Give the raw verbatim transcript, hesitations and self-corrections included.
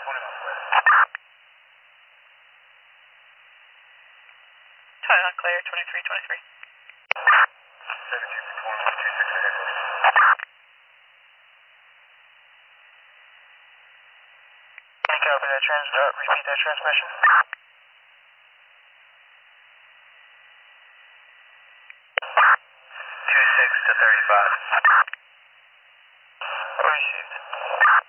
twenty miles away. twenty-one clear, twenty-three twenty-three. seventeen for twenty-one, two six ahead, please. Can you copy that trans, uh, repeat that transmission? two six to thirty-five. Received.